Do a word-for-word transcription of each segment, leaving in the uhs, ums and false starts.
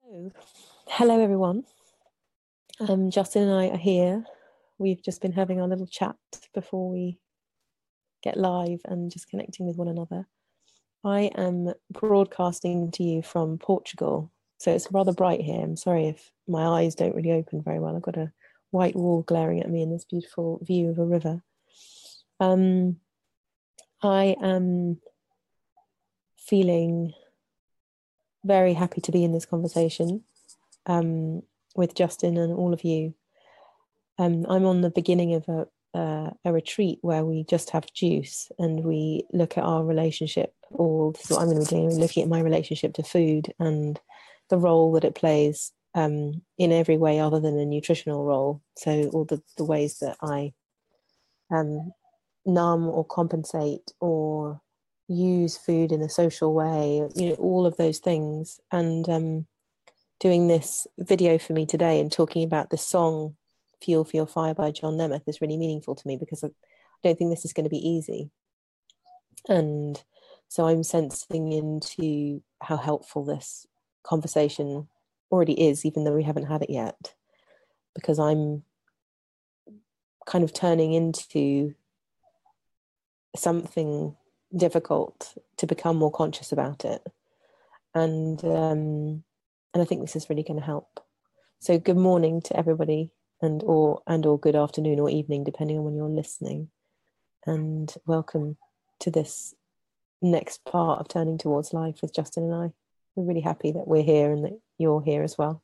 So, hello everyone. Um, Justin and I are here. We've just been having our little chat before we get live and just connecting with one another. I am broadcasting to you from Portugal, so it's rather bright here. I'm sorry if my eyes don't really open very well. I've got a white wall glaring at me in this beautiful view of a river. Um, I am feeling very happy to be in this conversation um, with Justin and all of you. Um, I'm on the beginning of a, uh, a retreat where we just have juice and we look at our relationship, or this is what I'm going to be doing, looking at my relationship to food and the role that it plays um, in every way other than a nutritional role. So all the, the ways that I um, numb or compensate or use food in a social way, you know, all of those things. And um, doing this video for me today and talking about the song Fuel for Your Fire by John Nemeth is really meaningful to me because I don't think this is going to be easy. And so I'm sensing into how helpful this conversation already is, even though we haven't had it yet, because I'm kind of turning into something difficult to become more conscious about it. And um, and I think this is really going to help. So good morning to everybody, and or and or good afternoon or evening, depending on when you're listening. And welcome to this next part of Turning Towards Life with Justin and I. We're really happy that we're here and that you're here as well.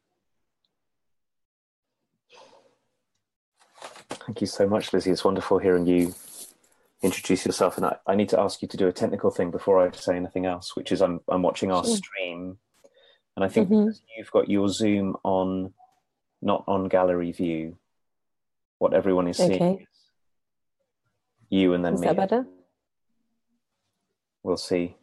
Thank you so much, Lizzie. It's wonderful hearing you introduce yourself. And I, I need to ask you to do a technical thing before I say anything else, which is I'm, I'm watching our sure. stream. And I think mm-hmm. because you've got your Zoom on, not on gallery view, what everyone is seeing okay. is you and then is me. Is that better? We'll see.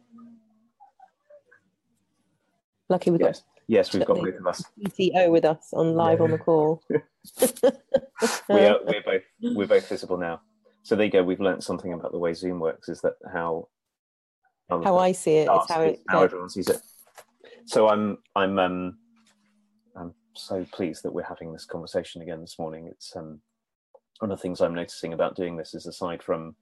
Lucky we've yes. got yes, we've got both of us. P T O with us on live yeah. on the call. we are we're both we're both visible now. So there you go. We've learned something about the way Zoom works. Is that how how, how I see it? It's how it how everyone sees it. So I'm I'm um I'm so pleased that we're having this conversation again this morning. It's um one of the things I'm noticing about doing this is, aside from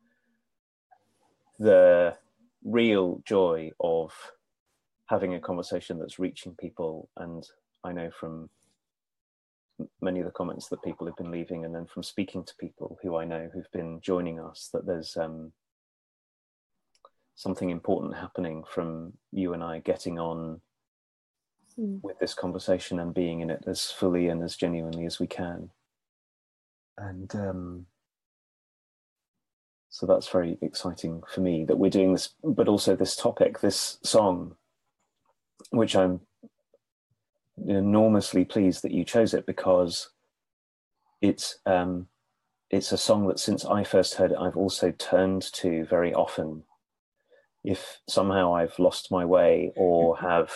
the real joy of having a conversation that's reaching people, and I know from many of the comments that people have been leaving, and then from speaking to people who I know who've been joining us, that there's um, something important happening from you and I getting on mm. with this conversation and being in it as fully and as genuinely as we can. And um, so that's very exciting for me that we're doing this, but also this topic, this song, which I'm enormously pleased that you chose it, because it's um, it's a song that since I first heard it, I've also turned to very often. If somehow I've lost my way or have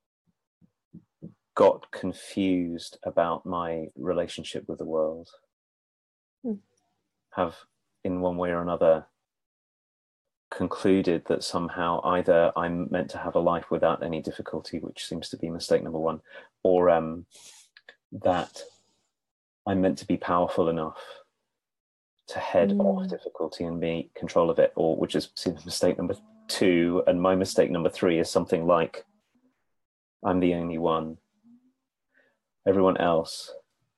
got confused about my relationship with the world, mm. have in one way or another concluded that somehow either I'm meant to have a life without any difficulty, which seems to be mistake number one, or um, that I'm meant to be powerful enough to head mm. off difficulty and be in control of it, or which is mistake number two. And my mistake number three is something like, I'm the only one. Everyone else,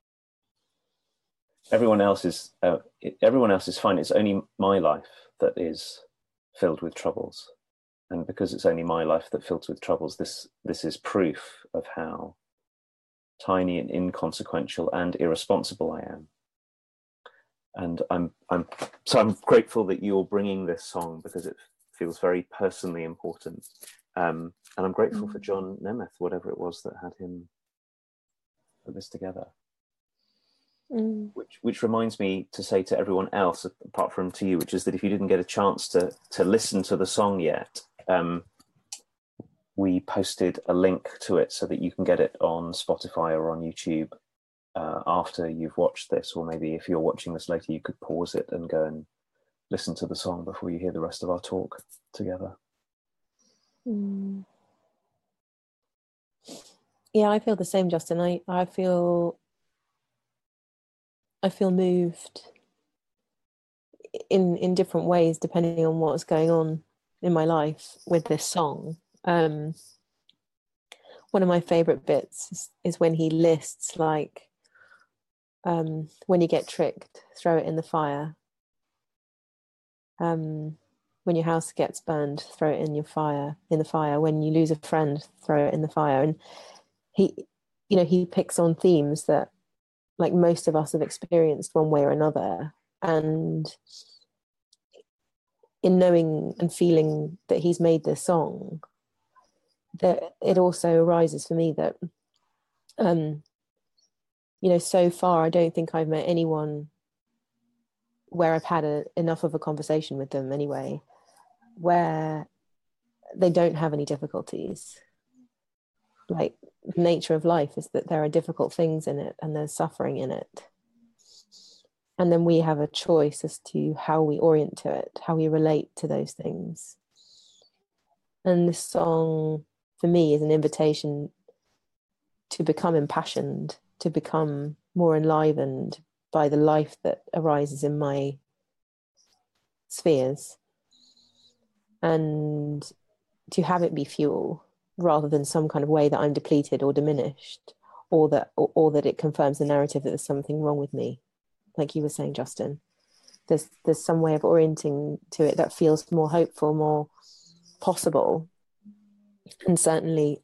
everyone else is uh, everyone else is fine. It's only my life that is filled with troubles, and because it's only my life that fills with troubles, this this is proof of how tiny and inconsequential and irresponsible I am. And I'm I'm so I'm grateful that you're bringing this song, because it feels very personally important. Um, and I'm grateful mm. for John Nemeth, whatever it was that had him put this together. Mm. Which which reminds me to say to everyone else, apart from to you, which is that if you didn't get a chance to to listen to the song yet, um, we posted a link to it so that you can get it on Spotify or on YouTube uh, after you've watched this, or maybe if you're watching this later, you could pause it and go and listen to the song before you hear the rest of our talk together. Mm. Yeah, I feel the same, Justin. I, I feel I feel moved in in different ways depending on what's going on in my life with this song. Um, one of my favorite bits is, is when he lists like, um, when you get tricked, throw it in the fire. Um, when your house gets burned, throw it in your fire, in the fire. When you lose a friend, throw it in the fire. And he, you know, he picks on themes that like most of us have experienced one way or another. And in knowing and feeling that he's made this song, that it also arises for me that, um, you know, so far I don't think I've met anyone where I've had a, enough of a conversation with them anyway, where they don't have any difficulties. Like the nature of life is that there are difficult things in it and there's suffering in it. And then we have a choice as to how we orient to it, how we relate to those things. And this song, for me, is an invitation to become impassioned, to become more enlivened by the life that arises in my spheres, and to have it be fuel rather than some kind of way that I'm depleted or diminished, or that or, or that it confirms the narrative that there's something wrong with me. Like you were saying, Justin, there's there's some way of orienting to it that feels more hopeful, more possible. And certainly,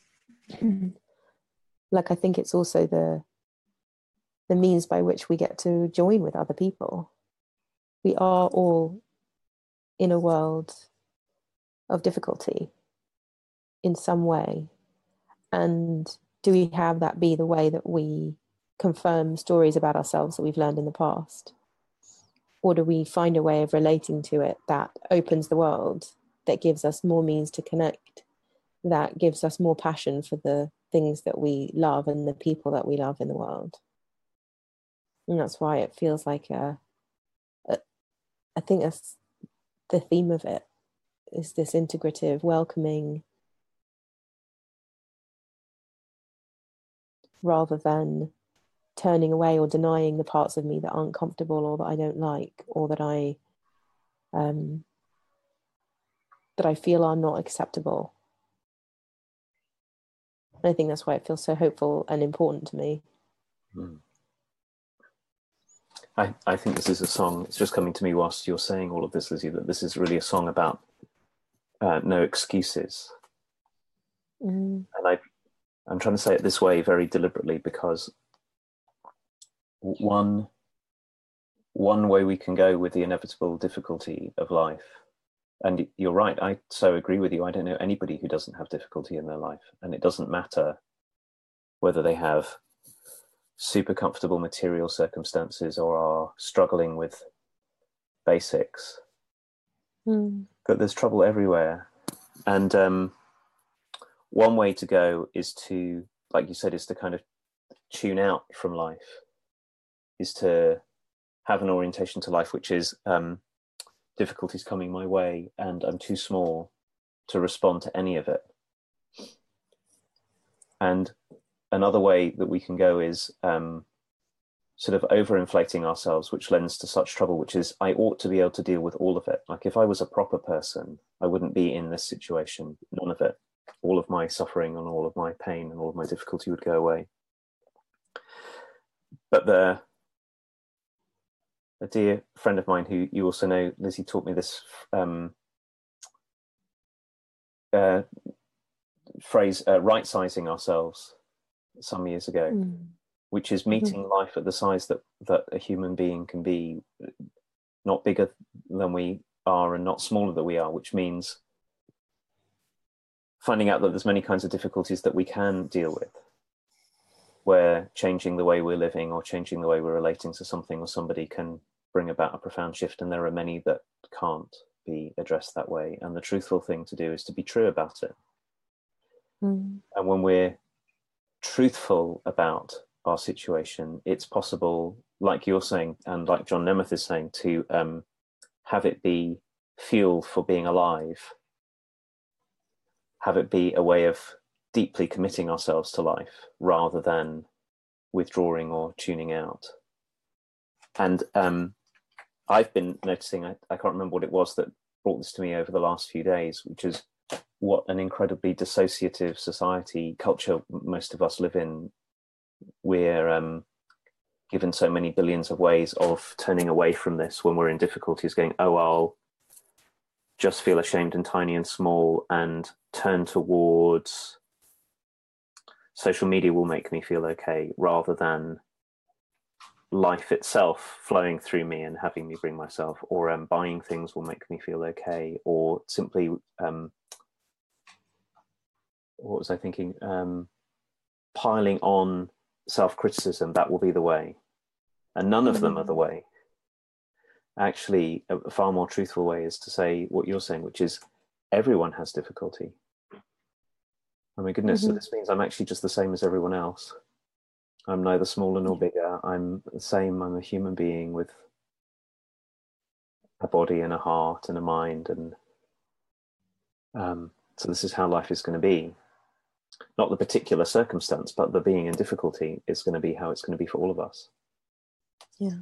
like I think it's also the the means by which we get to join with other people. We are all in a world of difficulty in some way. And do we have that be the way that we confirm stories about ourselves that we've learned in the past? Or do we find a way of relating to it that opens the world, that gives us more means to connect, that gives us more passion for the things that we love and the people that we love in the world? And that's why it feels like a, a I think that's the theme of it, is this integrative, welcoming, rather than turning away or denying the parts of me that aren't comfortable or that I don't like or that I um, that I feel are not acceptable. And I think that's why it feels so hopeful and important to me. Mm. I, I think this is a song, it's just coming to me whilst you're saying all of this, Lizzie, that this is really a song about uh, no excuses. Mm. And I, I'm trying to say it this way very deliberately because one, one way we can go with the inevitable difficulty of life, and you're right, I so agree with you, I don't know anybody who doesn't have difficulty in their life, and it doesn't matter whether they have super comfortable material circumstances or are struggling with basics. Mm. But there's trouble everywhere. And um, one way to go is to, like you said, is to kind of tune out from life, is to have an orientation to life, which is um, difficulties coming my way and I'm too small to respond to any of it. And another way that we can go is um, sort of overinflating ourselves, which lends to such trouble, which is I ought to be able to deal with all of it. Like if I was a proper person, I wouldn't be in this situation, none of it. All of my suffering and all of my pain and all of my difficulty would go away. But the, a dear friend of mine who you also know, Lizzie, taught me this um, uh, phrase, uh, right-sizing ourselves some years ago. Mm. Which is meeting mm-hmm. life at the size that, that a human being can be, not bigger than we are and not smaller than we are, which means finding out that there's many kinds of difficulties that we can deal with, where changing the way we're living or changing the way we're relating to something or somebody can bring about a profound shift, and there are many that can't be addressed that way. And the truthful thing to do is to be true about it. Mm. And when we're truthful about our situation, it's possible, like you're saying, and like John Nemeth is saying, to um, have it be fuel for being alive, have it be a way of deeply committing ourselves to life rather than withdrawing or tuning out. And um, I've been noticing, I, I can't remember what it was that brought this to me over the last few days, which is what an incredibly dissociative society, culture most of us live in. We're um, given so many billions of ways of turning away from this when we're in difficulties, going, oh, I'll just feel ashamed and tiny and small and turn towards social media will make me feel okay, rather than life itself flowing through me and having me bring myself, or um, buying things will make me feel okay, or simply, um, what was I thinking? Um, piling on self-criticism, that will be the way. And none of them are the way. Actually, a far more truthful way is to say what you're saying, which is everyone has difficulty. Oh my goodness, mm-hmm. So this means I'm actually just the same as everyone else. I'm neither smaller nor bigger. I'm the same. I'm a human being with a body and a heart and a mind. And um, so this is how life is going to be. Not the particular circumstance, but the being in difficulty is going to be how it's going to be for all of us. Yeah.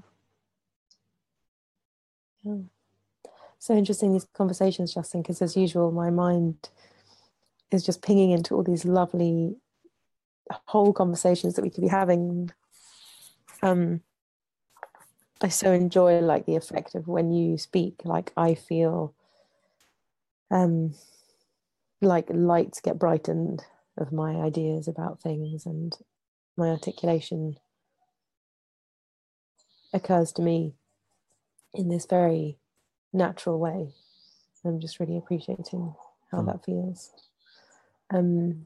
Yeah. So interesting, these conversations, Justin, because as usual, my mind is just pinging into all these lovely whole conversations that we could be having. Um, I so enjoy like the effect of when you speak, like I feel um, like lights get brightened of my ideas about things, and my articulation occurs to me in this very natural way. I'm just really appreciating how mm. that feels. Um,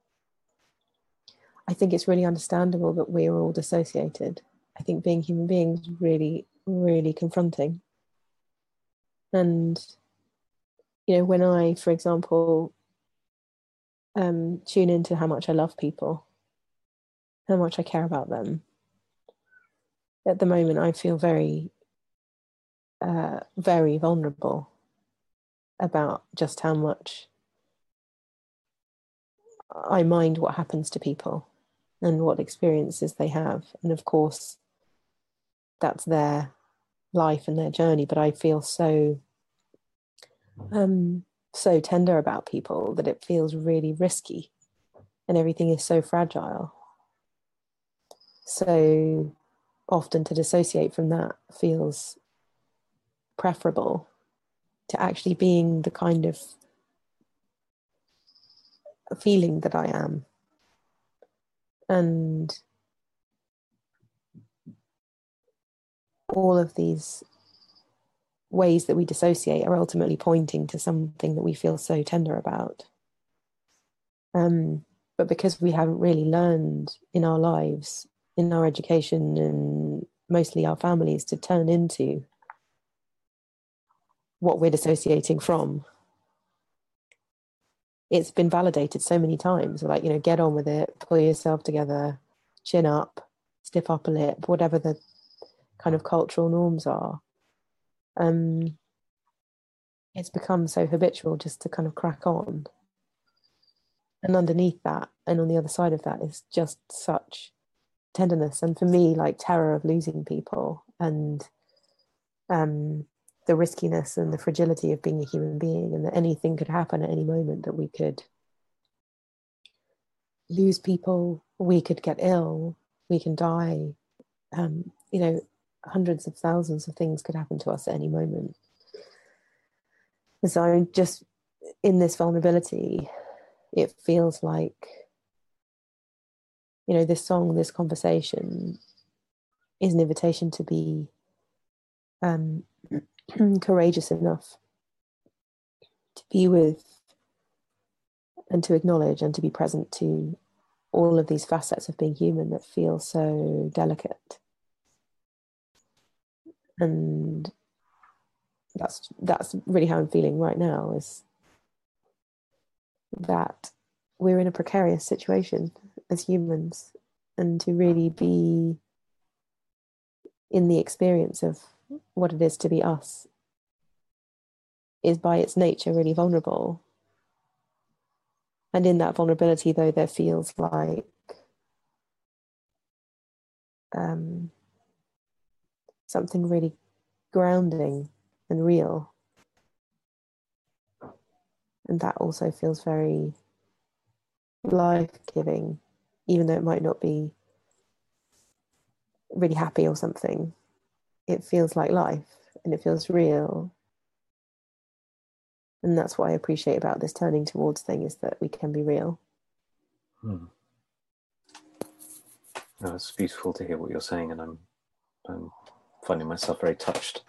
I think it's really understandable that we're all dissociated. I think being human beings is really, really confronting. And, you know, when I, for example, um, tune into how much I love people, how much I care about them, at the moment I feel very, uh, very vulnerable about just how much I mind what happens to people and what experiences they have. And of course, that's their life and their journey, but I feel so um, so tender about people that it feels really risky, and everything is so fragile. So often to dissociate from that feels preferable to actually being the kind of feeling that I am. And all of these ways that we dissociate are ultimately pointing to something that we feel so tender about. Um, but because we haven't really learned in our lives, in our education and mostly our families, to turn into what we're dissociating from, it's been validated so many times, like, you know, get on with it, pull yourself together, chin up, stiff upper lip, whatever the kind of cultural norms are. Um, it's become so habitual just to kind of crack on. And underneath that, and on the other side of that, is just such tenderness. And for me, like terror of losing people, and um, the riskiness and the fragility of being a human being, and that anything could happen at any moment, that we could lose people, we could get ill, we can die. Um, you know, hundreds of thousands of things could happen to us at any moment. And so just in this vulnerability, it feels like, you know, this song, this conversation is an invitation to be um, courageous enough to be with and to acknowledge and to be present to all of these facets of being human that feel so delicate. And that's that's really how I'm feeling right now, is that we're in a precarious situation as humans, and to really be in the experience of what it is to be us is by its nature really vulnerable. And in that vulnerability, though, there feels like um, something really grounding and real. And that also feels very life-giving, even though it might not be really happy or something. It feels like life and it feels real. And that's what I appreciate about this turning towards thing, is that we can be real. Hmm. No, it's beautiful to hear what you're saying, and I'm, I'm finding myself very touched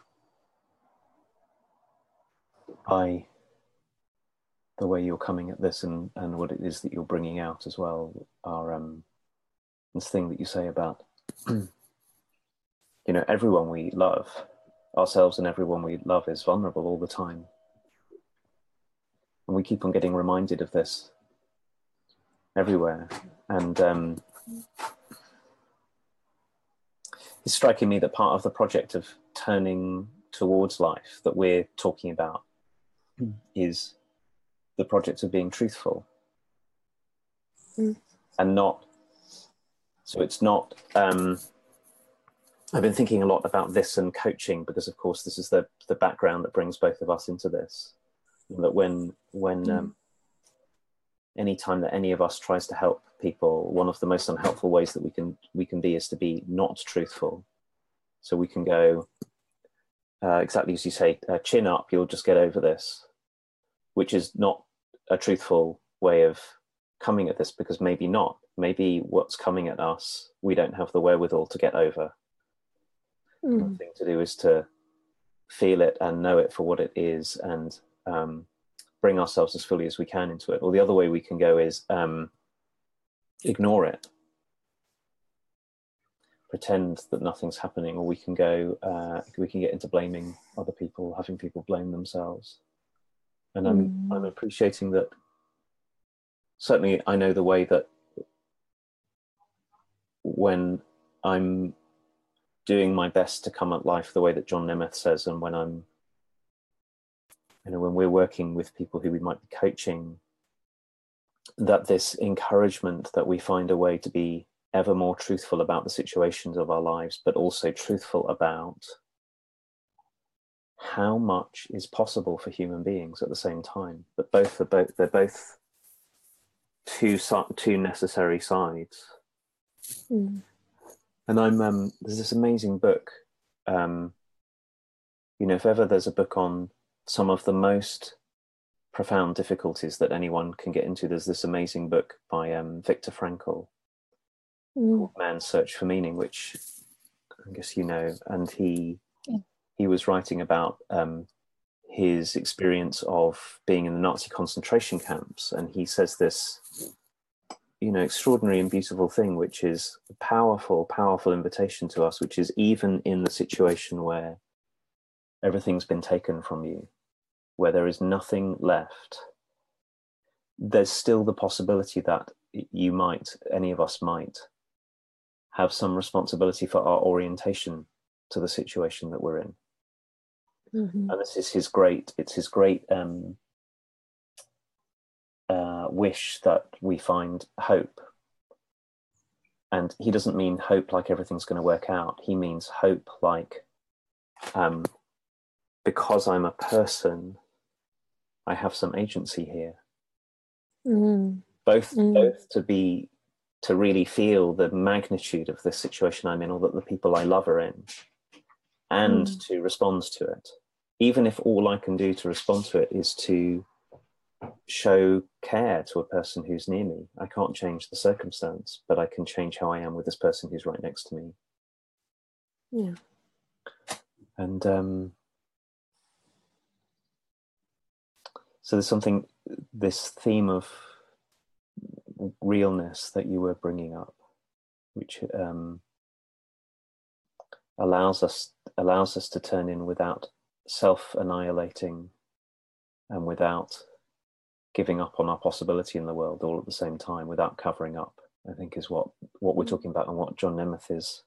by the way you're coming at this, and, and what it is that you're bringing out as well. Are um, this thing that you say about, you know, everyone we love, ourselves and everyone we love, is vulnerable all the time. And we keep on getting reminded of this everywhere. And um, it's striking me that part of the project of turning towards life that we're talking about mm. is the project of being truthful. Mm. And not, so it's not, um, I've been thinking a lot about this and coaching, because of course this is the, the background that brings both of us into this. That when, when mm. um, any time that any of us tries to help people, one of the most unhelpful ways that we can we can be is to be not truthful. So we can go, uh, exactly as you say, uh, chin up, you'll just get over this, which is not a truthful way of coming at this, because maybe not. Maybe what's coming at us, we don't have the wherewithal to get over. Mm. And the thing to do is to feel it and know it for what it is, and um, bring ourselves as fully as we can into it. Or the other way we can go is um, ignore it, pretend that nothing's happening, or we can go, uh, we can get into blaming other people, having people blame themselves. And I'm, mm. I'm appreciating that. Certainly, I know the way that when I'm doing my best to come at life the way that John Nemeth says, and when I'm, you know, when we're working with people who we might be coaching, that this encouragement that we find a way to be ever more truthful about the situations of our lives, but also truthful about how much is possible for human beings at the same time. That both are both they're both two two necessary sides. Mm. And I'm um, there's this amazing book. Um, you know, if ever there's a book on some of the most profound difficulties that anyone can get into, there's this amazing book by um, Viktor Frankl, mm. called Man's Search for Meaning, which I guess you know. And he yeah. he was writing about um, his experience of being in the Nazi concentration camps, and he says this, you know, extraordinary and beautiful thing, which is a powerful, powerful invitation to us, which is even in the situation where everything's been taken from you, where there is nothing left, there's still the possibility that you might, any of us might, have some responsibility for our orientation to the situation that we're in. Mm-hmm. And this is his great, it's his great um, uh, wish that we find hope. And he doesn't mean hope like everything's going to work out. He means hope like, um, because I'm a person, I have some agency here. Mm. Both, mm. both to be, to really feel the magnitude of the situation I'm in, or that the people I love are in, and mm. to respond to it. Even if all I can do to respond to it is to show care to a person who's near me. I can't change the circumstance, but I can change how I am with this person who's right next to me. Yeah. And um, so there's something, this theme of realness that you were bringing up, which um, allows us allows us to turn in without self-annihilating and without giving up on our possibility in the world all at the same time, without covering up, I think is what, what we're talking about, and what John Nemeth is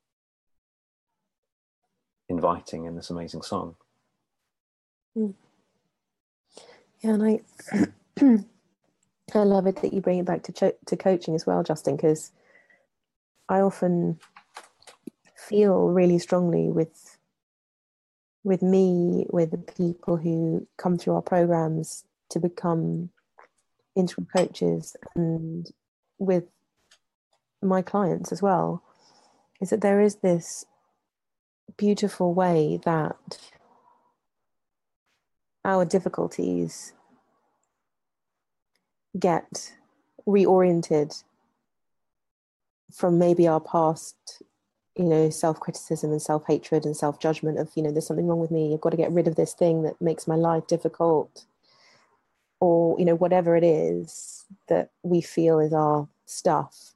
inviting in this amazing song. Mm. Yeah, and I I love it that you bring it back to cho- to coaching as well, Justin, because I often feel really strongly with with me, with the people who come through our programs to become integral coaches, and with my clients as well, is that there is this beautiful way that our difficulties get reoriented from maybe our past, you know, self-criticism and self-hatred and self-judgment of, you know, there's something wrong with me, I've got to get rid of this thing that makes my life difficult, or, you know, whatever it is that we feel is our stuff.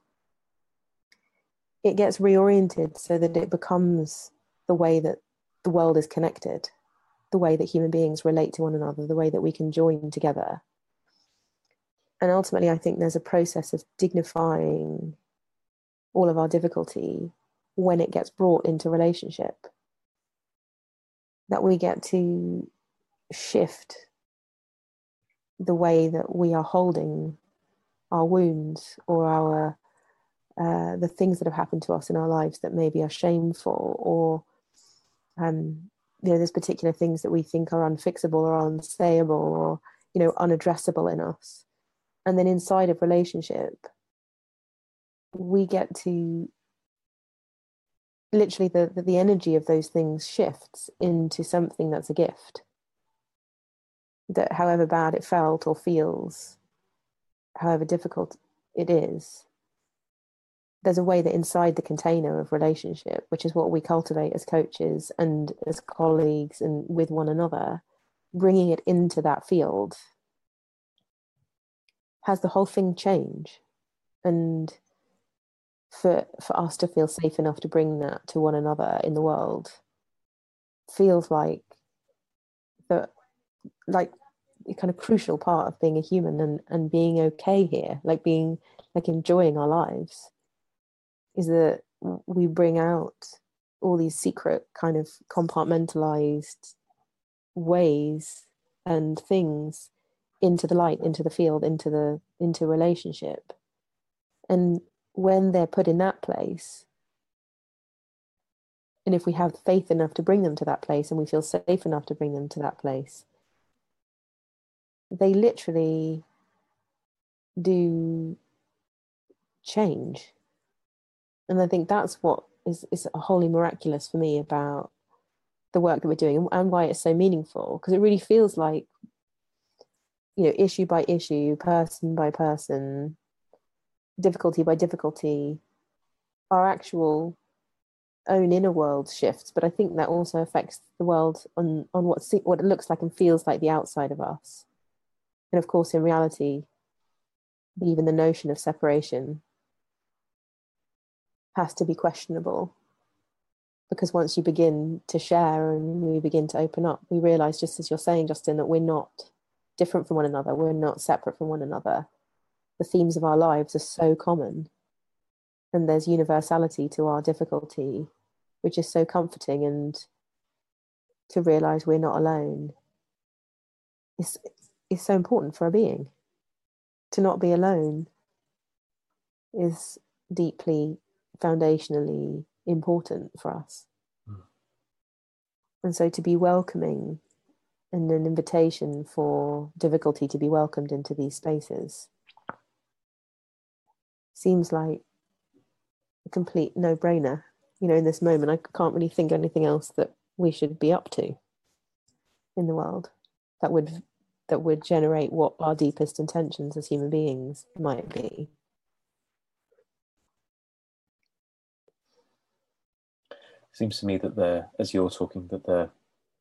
It gets reoriented so that it becomes the way that the world is connected, the way that human beings relate to one another, the way that we can join together. And ultimately, I think there's a process of dignifying all of our difficulty when it gets brought into relationship, that we get to shift the way that we are holding our wounds or our uh, the things that have happened to us in our lives that maybe are shameful, or um, you know, there's particular things that we think are unfixable or unsayable or, you know, unaddressable in us. And then inside of relationship, we get to literally the, the, the energy of those things shifts into something that's a gift. That however bad it felt or feels, however difficult it is, there's a way that inside the container of relationship, which is what we cultivate as coaches and as colleagues and with one another, bringing it into that field has the whole thing change. And for for us to feel safe enough to bring that to one another in the world feels like the like a kind of crucial part of being a human and and being okay here, like being like enjoying our lives, is that we bring out all these secret kind of compartmentalized ways and things into the light, into the field, into the into relationship. And when they're put in that place, and if we have faith enough to bring them to that place and we feel safe enough to bring them to that place, they literally do change. And I think that's what is, is wholly miraculous for me about the work that we're doing, and why it's so meaningful, because it really feels like, you know, issue by issue, person by person, difficulty by difficulty, our actual own inner world shifts. But I think that also affects the world on on what what it looks like and feels like the outside of us. And of course, in reality, even the notion of separation has to be questionable, because once you begin to share and we begin to open up, we realize, just as you're saying, Justin, that we're not different from one another, we're not separate from one another. The themes of our lives are so common, and there's universality to our difficulty, which is so comforting. And to realize we're not alone is is so important for a being. To not be alone is deeply foundationally important for us. Mm. And so to be welcoming, and an invitation for difficulty to be welcomed into these spaces, seems like a complete no-brainer. You know, in this moment, I can't really think of anything else that we should be up to in the world that would that would generate what our deepest intentions as human beings might be. Seems to me that the, as you're talking, that the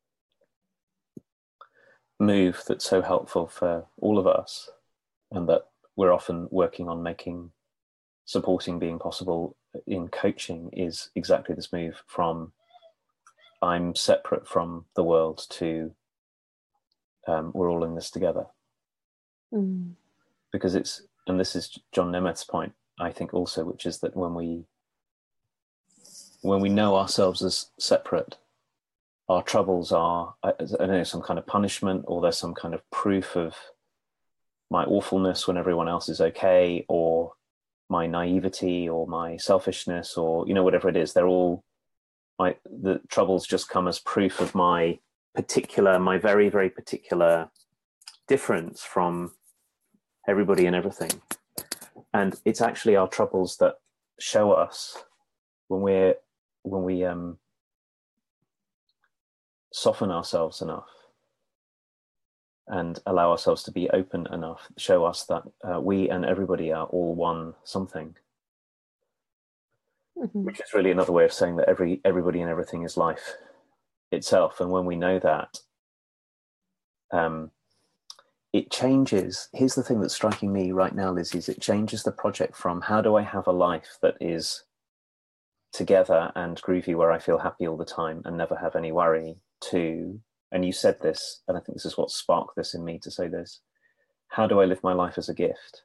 move that's so helpful for all of us, and that we're often working on making, supporting being possible in coaching, is exactly this move from I'm separate from the world to um, we're all in this together. Mm. Because it's, and this is John Nemeth's point, I think also, which is that when we when we know ourselves as separate, our troubles are, I don't know, some kind of punishment, or there's some kind of proof of my awfulness when everyone else is okay, or my naivety or my selfishness, or, you know, whatever it is. They're all my, the troubles just come as proof of my particular, my very, very particular difference from everybody and everything. And it's actually our troubles that show us when we're, when we um, soften ourselves enough and allow ourselves to be open enough, show us that uh, we and everybody are all one something. Mm-hmm. Which is really another way of saying that every everybody and everything is life itself. And when we know that, um, it changes. Here's the thing that's striking me right now, Lizzie, is it changes the project from how do I have a life that is together and groovy where I feel happy all the time and never have any worry, to, and you said this, and I think this is what sparked this in me to say this, how do I live my life as a gift?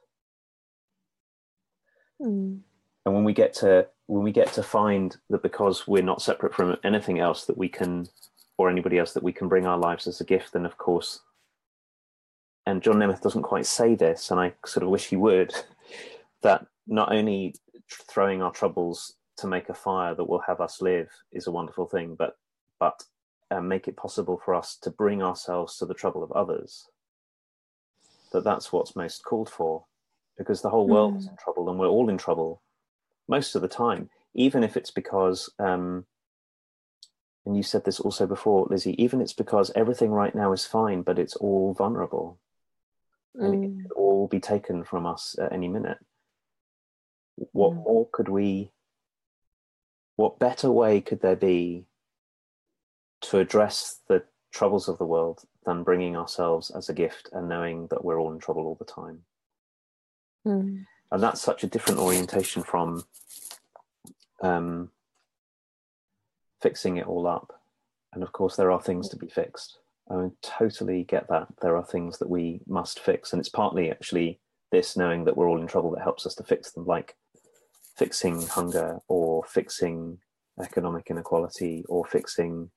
Mm. And when we get to when we get to find that because we're not separate from anything else that we can, or anybody else, that we can bring our lives as a gift, then of course, and John Nemeth doesn't quite say this, and I sort of wish he would, that not only throwing our troubles to make a fire that will have us live is a wonderful thing, but but uh, make it possible for us to bring ourselves to the trouble of others. That that's what's most called for, because the whole world mm. is in trouble, and we're all in trouble most of the time, even if it's because, um, and you said this also before, Lizzie, even it's because everything right now is fine, but it's all vulnerable. Mm. And it could all be taken from us at any minute. What mm. more could we, what better way could there be to address the troubles of the world than bringing ourselves as a gift and knowing that we're all in trouble all the time? Mm. And that's such a different orientation from um, fixing it all up. And of course, there are things to be fixed. I mean, totally get that. There are things that we must fix. And it's partly actually this knowing that we're all in trouble that helps us to fix them, like fixing hunger, or fixing economic inequality, or fixing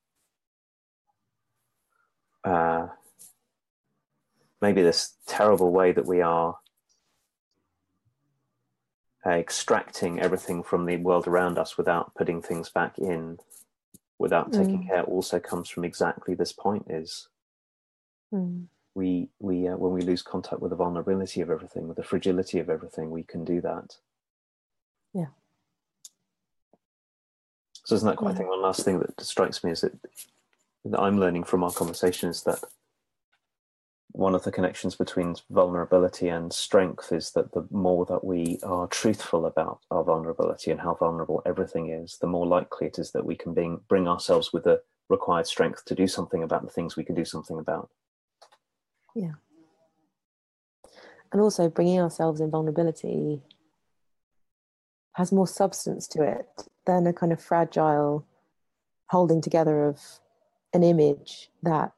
uh, maybe this terrible way that we are Uh, extracting everything from the world around us without putting things back in, without taking mm. care, also comes from exactly this point, is mm. we we uh, when we lose contact with the vulnerability of everything, with the fragility of everything, we can do that. Yeah. So isn't that quite, yeah. I think one last thing that strikes me is that, that I'm learning from our conversation is that one of the connections between vulnerability and strength is that the more that we are truthful about our vulnerability and how vulnerable everything is, the more likely it is that we can bring, bring ourselves with the required strength to do something about the things we can do something about. Yeah. And also bringing ourselves in vulnerability has more substance to it than a kind of fragile holding together of an image that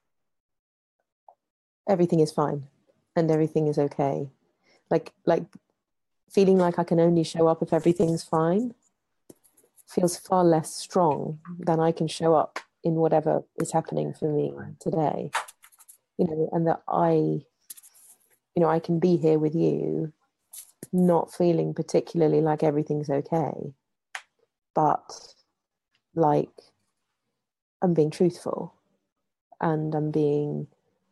everything is fine and everything is okay. Like, like feeling like I can only show up if everything's fine feels far less strong than I can show up in whatever is happening for me today. You know, and that I, you know, I can be here with you, not feeling particularly like everything's okay, but like I'm being truthful and I'm being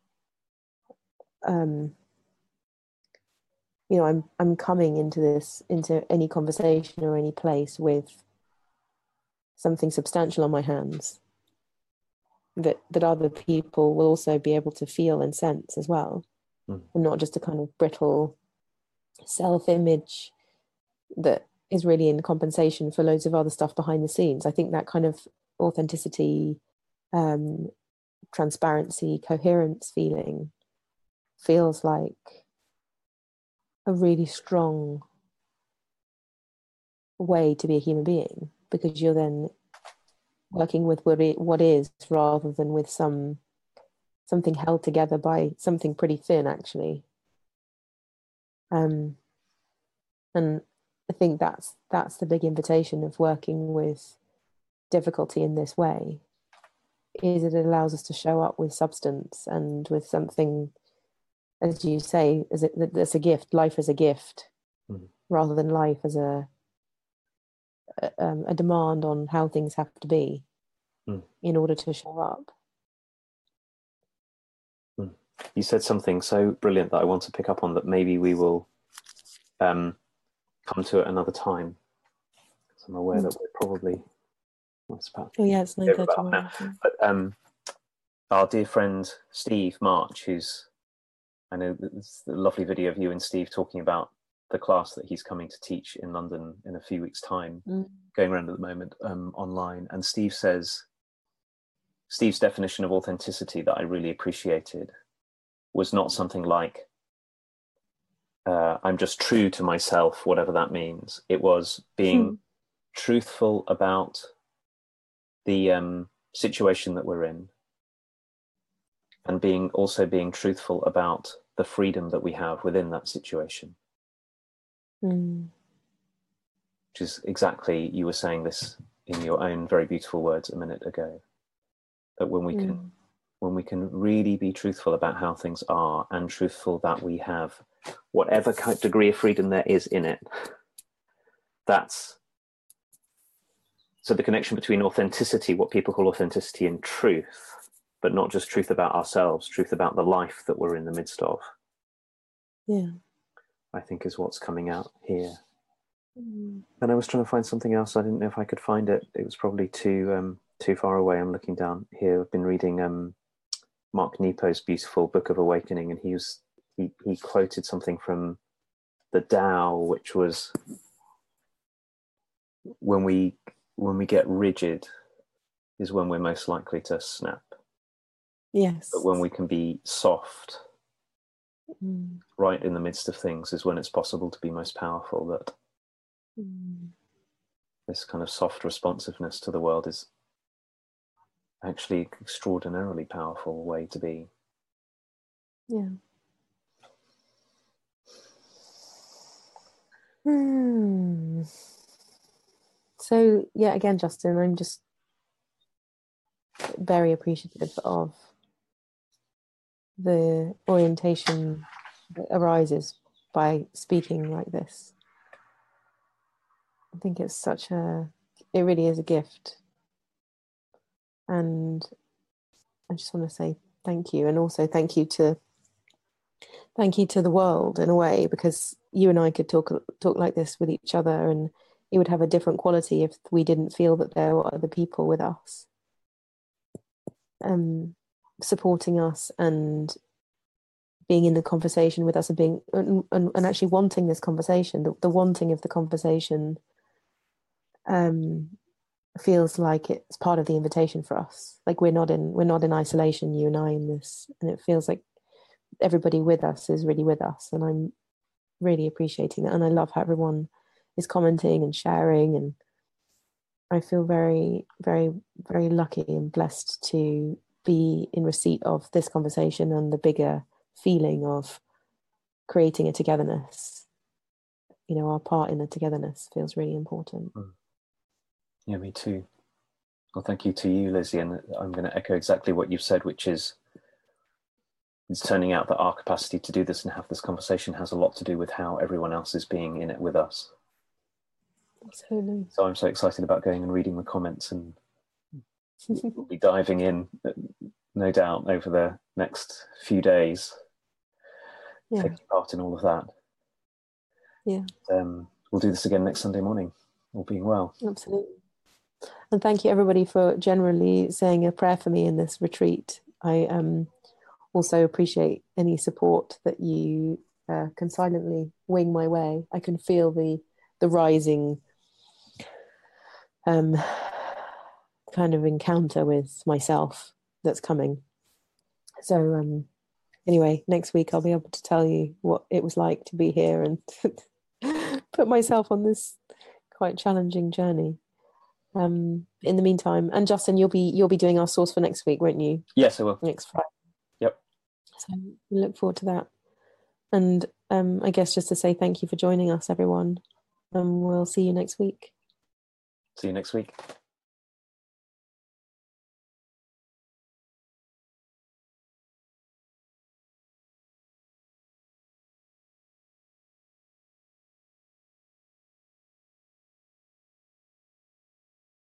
um you know, I'm I'm coming into this, into any conversation or any place with something substantial on my hands that that other people will also be able to feel and sense as well, mm. and not just a kind of brittle self-image that is really in compensation for loads of other stuff behind the scenes. I think that kind of authenticity, um, transparency, coherence feeling feels like a really strong way to be a human being, because you're then working with what, it, what is, rather than with some something held together by something pretty thin, actually. Um, and I think that's that's the big invitation of working with difficulty in this way, is it allows us to show up with substance and with something as you say, as it, that's a gift. Life is a gift, mm. rather than life as a a, um, a demand on how things have to be mm. in order to show up. Mm. You said something so brilliant that I want to pick up on, that maybe we will um, come to it another time. So I'm aware mm. that we're probably. What's about? Oh yeah, it's nine thirty now. But um, our dear friend Steve March, who's, I know it's a lovely video of you and Steve talking about the class that he's coming to teach in London in a few weeks' time, mm. going around at the moment um, online. And Steve says, Steve's definition of authenticity that I really appreciated was not something like, uh, I'm just true to myself, whatever that means. It was being hmm. truthful about the um, situation that we're in, and being also being truthful about the freedom that we have within that situation. Mm. Which is exactly, you were saying this in your own very beautiful words a minute ago, that when we mm. can when we can really be truthful about how things are, and truthful that we have whatever degree of freedom there is in it, that's so the connection between authenticity, what people call authenticity, and truth, but not just truth about ourselves, truth about the life that we're in the midst of, yeah, I think is what's coming out here. And I was trying to find something else. I didn't know if I could find it. It was probably too um, too far away. I'm looking down here. I've been reading um, Mark Nepo's beautiful Book of Awakening, and he was he he quoted something from the Tao, which was when we when we get rigid is when we're most likely to snap. Yes. But when we can be soft, mm. right in the midst of things, is when it's possible to be most powerful. That mm. this kind of soft responsiveness to the world is actually an extraordinarily powerful way to be. Yeah. Hmm. So, yeah, again, Justin, I'm just very appreciative of the orientation that arises by speaking like this. I think it's such a, it really is a gift. And I just want to say thank you. And also thank you to, thank you to the world in a way, because you and I could talk, talk like this with each other, and it would have a different quality if we didn't feel that there were other people with us, um, supporting us and being in the conversation with us, and being and, and, and actually wanting this conversation. The, the wanting of the conversation um, feels like it's part of the invitation for us. Like we're not in we're not in isolation, you and I, in this, and it feels like everybody with us is really with us, and I'm really appreciating that. And I love how everyone is commenting and sharing, and I feel very, very, very lucky and blessed to be in receipt of this conversation and the bigger feeling of creating a togetherness. You know, our part in the togetherness feels really important. Mm. Yeah, me too. Well, thank you to you, Lizzie, and I'm going to echo exactly what you've said, which is it's turning out that our capacity to do this and have this conversation has a lot to do with how everyone else is being in it with us. Absolutely. So I'm so excited about going and reading the comments, and we'll be diving in, no doubt, over the next few days, yeah. taking part in all of that. Yeah. Um, we'll do this again next Sunday morning, all being well. Absolutely. And thank you, everybody, for generally saying a prayer for me in this retreat. I um, also appreciate any support that you uh, can silently wing my way. I can feel the the rising um, kind of encounter with myself that's coming. So um, anyway, next week I'll be able to tell you what it was like to be here and put myself on this quite challenging journey. Um, in the meantime, and Justin, you'll be you'll be doing our source for next week, won't you? Yes, I will. Next Friday. Yep. So we look forward to that. And um, I guess just to say thank you for joining us, everyone. And we'll see you next week. See you next week.